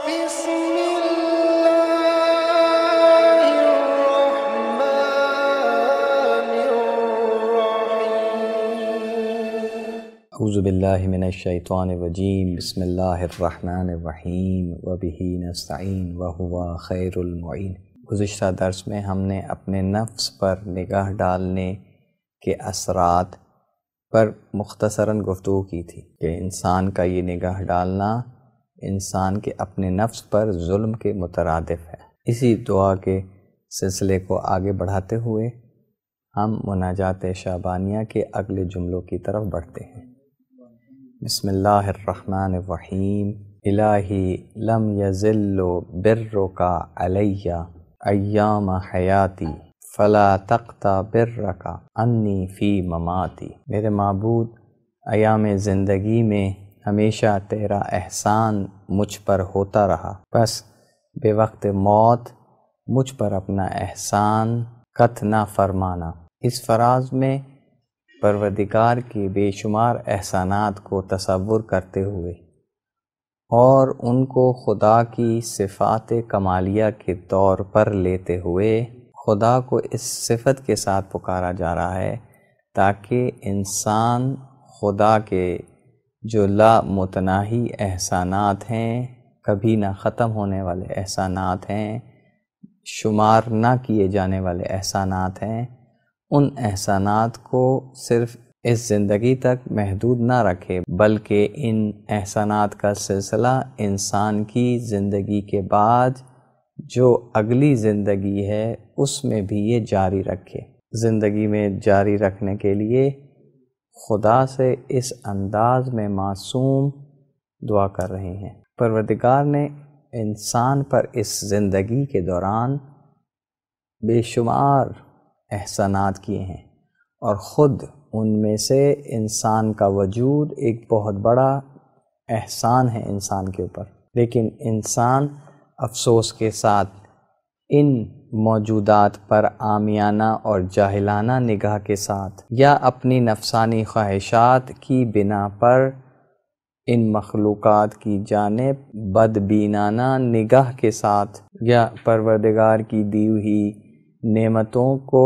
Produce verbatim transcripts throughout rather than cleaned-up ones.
بسم الله الرحمن الرحيم اعوذ باللہ من الشیطان الرجیم بسم اللہ الرحمن الرحیم وبہ نستعین وہو خیر المعین۔ گزشتہ درس میں ہم نے اپنے نفس پر نگاہ ڈالنے کے اثرات پر مختصراً گفتگو کی تھی کہ انسان کا یہ نگاہ ڈالنا انسان کے اپنے نفس پر ظلم کے مترادف ہے۔ اسی دعا کے سلسلے کو آگے بڑھاتے ہوئے ہم مناجات شعبانیہ کے اگلے جملوں کی طرف بڑھتے ہیں۔ بسم اللہ الرحمن الرحیم۔ الہی لم یزل برک علی ایام حیاتی فلا تقطع برک انی فی مماتی۔ میرے معبود، ایام زندگی میں ہمیشہ تیرا احسان مجھ پر ہوتا رہا، بس بے وقت موت مجھ پر اپنا احسان قط نہ فرمانا۔ اس فراز میں پروردگار کی بے شمار احسانات کو تصور کرتے ہوئے اور ان کو خدا کی صفات کمالیہ کے طور پر لیتے ہوئے خدا کو اس صفت کے ساتھ پکارا جا رہا ہے تاکہ انسان خدا کے جو لا متناہی احسانات ہیں، کبھی نہ ختم ہونے والے احسانات ہیں، شمار نہ کیے جانے والے احسانات ہیں، ان احسانات کو صرف اس زندگی تک محدود نہ رکھے بلکہ ان احسانات کا سلسلہ انسان کی زندگی کے بعد جو اگلی زندگی ہے اس میں بھی یہ جاری رکھے۔ زندگی میں جاری رکھنے کے لیے خدا سے اس انداز میں معصوم دعا کر رہے ہیں۔ پروردگار نے انسان پر اس زندگی کے دوران بے شمار احسانات کیے ہیں اور خود ان میں سے انسان کا وجود ایک بہت بڑا احسان ہے انسان کے اوپر، لیکن انسان افسوس کے ساتھ ان موجودات پر عامیانہ اور جاہلانہ نگاہ کے ساتھ یا اپنی نفسانی خواہشات کی بنا پر ان مخلوقات کی جانب بدبینانہ نگاہ کے ساتھ یا پروردگار کی دی ہوئی نعمتوں کو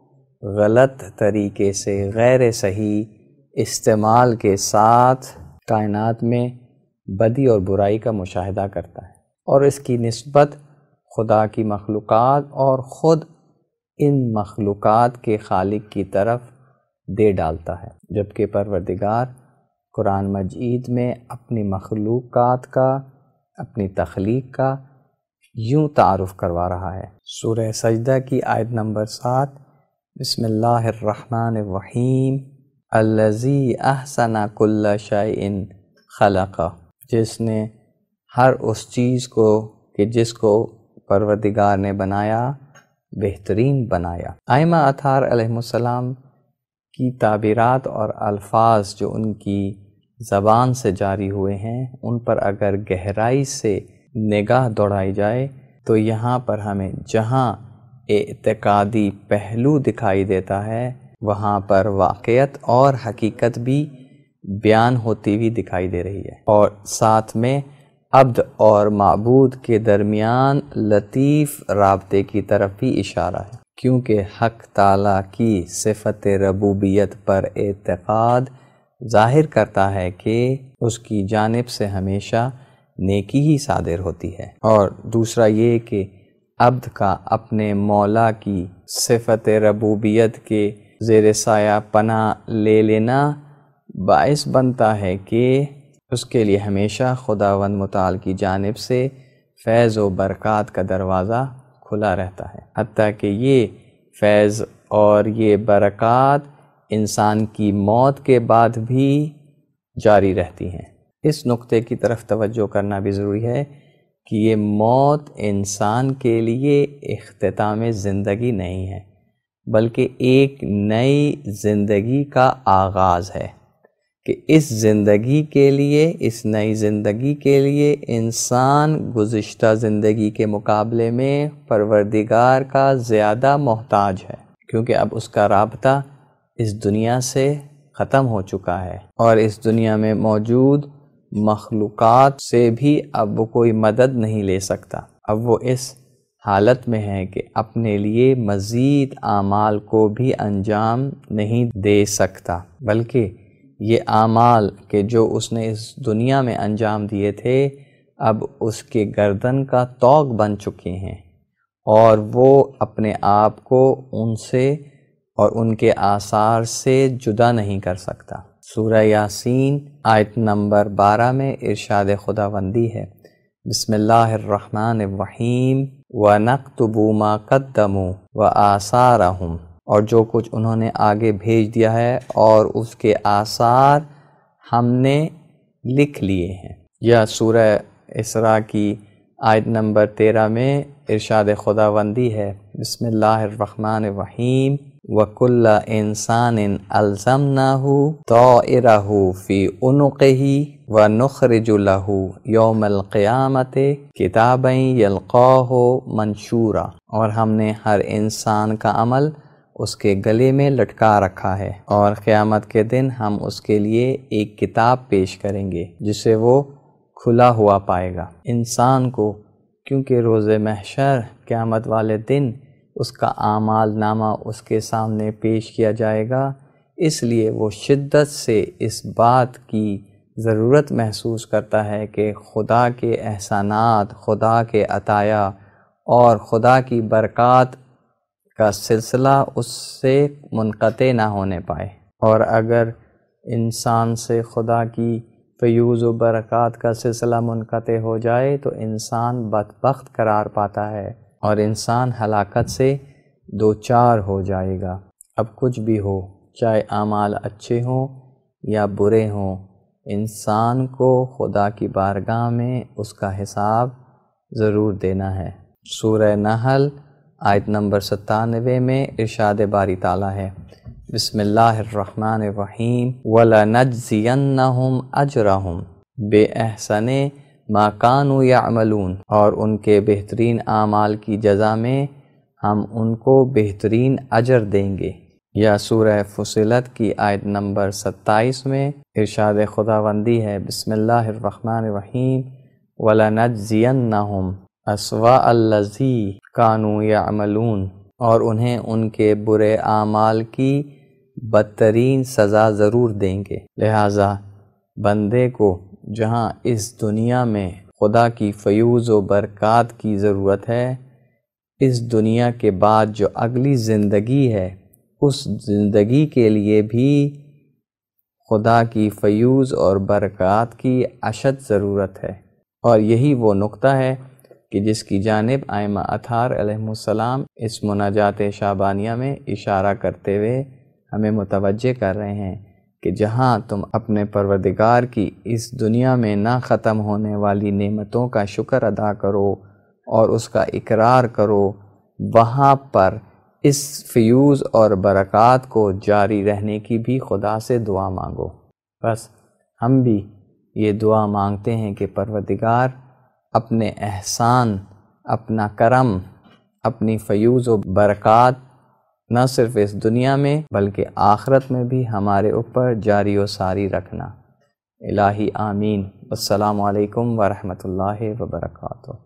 غلط طریقے سے غیر صحیح استعمال کے ساتھ کائنات میں بدی اور برائی کا مشاہدہ کرتا ہے اور اس کی نسبت خدا کی مخلوقات اور خود ان مخلوقات کے خالق کی طرف دے ڈالتا ہے، جبکہ پروردگار قرآن مجید میں اپنی مخلوقات کا، اپنی تخلیق کا یوں تعارف کروا رہا ہے۔ سورہ سجدہ کی آیت نمبر سات، بسم اللہ الرحمن الرحیم الذی احسن کل شیء خلق، جس نے ہر اس چیز کو کہ جس کو پروردگار نے بنایا بہترین بنایا۔ ائمہ اطہار علیہ السلام کی تعبیرات اور الفاظ جو ان کی زبان سے جاری ہوئے ہیں ان پر اگر گہرائی سے نگاہ دوڑائی جائے تو یہاں پر ہمیں جہاں اعتقادی پہلو دکھائی دیتا ہے وہاں پر واقعیت اور حقیقت بھی بیان ہوتی ہوئی دکھائی دے رہی ہے، اور ساتھ میں عبد اور معبود کے درمیان لطیف رابطے کی طرف بھی اشارہ ہے، کیونکہ حق تعالیٰ کی صفت ربوبیت پر اعتقاد ظاہر کرتا ہے کہ اس کی جانب سے ہمیشہ نیکی ہی صادر ہوتی ہے، اور دوسرا یہ کہ عبد کا اپنے مولا کی صفت ربوبیت کے زیر سایہ پناہ لے لینا باعث بنتا ہے کہ اس کے لیے ہمیشہ خداوند متعال کی جانب سے فیض و برکات کا دروازہ کھلا رہتا ہے، حتیٰ کہ یہ فیض اور یہ برکات انسان کی موت کے بعد بھی جاری رہتی ہیں۔ اس نقطے کی طرف توجہ کرنا بھی ضروری ہے کہ یہ موت انسان کے لیے اختتام زندگی نہیں ہے بلکہ ایک نئی زندگی کا آغاز ہے، کہ اس زندگی کے لیے، اس نئی زندگی کے لیے انسان گزشتہ زندگی کے مقابلے میں پروردگار کا زیادہ محتاج ہے، کیونکہ اب اس کا رابطہ اس دنیا سے ختم ہو چکا ہے اور اس دنیا میں موجود مخلوقات سے بھی اب وہ کوئی مدد نہیں لے سکتا۔ اب وہ اس حالت میں ہے کہ اپنے لیے مزید اعمال کو بھی انجام نہیں دے سکتا، بلکہ یہ اعمال کہ جو اس نے اس دنیا میں انجام دیے تھے اب اس کے گردن کا طوق بن چکے ہیں، اور وہ اپنے آپ کو ان سے اور ان کے آثار سے جدا نہیں کر سکتا۔ سورہ یاسین آیت نمبر بارہ میں ارشاد خداوندی ہے، بسم اللہ الرحمن الرحیم وَنَكْتُبُ مَا قَدَّمُوا وَآثَارَهُمْ، اور جو کچھ انہوں نے آگے بھیج دیا ہے اور اس کے آثار ہم نے لکھ لیے ہیں۔ یا سورہ اسراء کی آیت نمبر تیرہ میں ارشاد خداوندی ہے، بسم اللہ الرحمن الرحیم وَكُلَّ إِنسَانٍ أَلْزَمْنَاهُ طَائِرَهُ فِي عُنُقِهِ وَنُخْرِجُ لَهُ يَوْمَ الْقِيَامَةِ كِتَابًا يَلْقَاهُ مَنشُورًا، اور ہم نے ہر انسان کا عمل اس کے گلے میں لٹکا رکھا ہے، اور قیامت کے دن ہم اس کے لیے ایک کتاب پیش کریں گے جسے وہ کھلا ہوا پائے گا۔ انسان کو کیونکہ روز محشر قیامت والے دن اس کا اعمال نامہ اس کے سامنے پیش کیا جائے گا، اس لیے وہ شدت سے اس بات کی ضرورت محسوس کرتا ہے کہ خدا کے احسانات، خدا کے عطایا اور خدا کی برکات کا سلسلہ اس سے منقطع نہ ہونے پائے، اور اگر انسان سے خدا کی فیوز و برکات کا سلسلہ منقطع ہو جائے تو انسان بدبخت قرار پاتا ہے اور انسان ہلاکت سے دوچار ہو جائے گا۔ اب کچھ بھی ہو، چاہے اعمال اچھے ہوں یا برے ہوں، انسان کو خدا کی بارگاہ میں اس کا حساب ضرور دینا ہے۔ سورہ نحل آیت نمبر ستانوے میں ارشاد باری تعالیٰ ہے، بسم اللہ الرحمن الرحیم وَلَنَجْزِيَنَّهُمْ أَجْرَهُمْ بِأَحْسَنِ مَا كَانُوا يَعْمَلُونَ، اور ان کے بہترین اعمال کی جزا میں ہم ان کو بہترین اجر دیں گے۔ یا سورہ فصلت کی آیت نمبر ستائیس میں ارشاد خداوندی ہے، بسم اللہ الرحمن الرحیم وَلَنَجْزِيَنَّهُمْ أَسْوَأَ الَّذِي كَانُوا يَعْمَلُونَ، اور انہیں ان کے برے اعمال کی بدترین سزا ضرور دیں گے۔ لہٰذا بندے کو جہاں اس دنیا میں خدا کی فیوز و برکات کی ضرورت ہے، اس دنیا کے بعد جو اگلی زندگی ہے اس زندگی کے لیے بھی خدا کی فیوز اور برکات کی اشد ضرورت ہے، اور یہی وہ نقطہ ہے کہ جس کی جانب ائمہ اطہار علیہم السلام اس مناجات شعبانیہ میں اشارہ کرتے ہوئے ہمیں متوجہ کر رہے ہیں کہ جہاں تم اپنے پروردگار کی اس دنیا میں نہ ختم ہونے والی نعمتوں کا شکر ادا کرو اور اس کا اقرار کرو، وہاں پر اس فیوز اور برکات کو جاری رہنے کی بھی خدا سے دعا مانگو۔ بس ہم بھی یہ دعا مانگتے ہیں کہ پروردگار اپنے احسان، اپنا کرم، اپنی فیوز و برکات نہ صرف اس دنیا میں بلکہ آخرت میں بھی ہمارے اوپر جاری و ساری رکھنا۔ الہی آمین۔ السلام علیکم ورحمۃ اللہ وبرکاتہ۔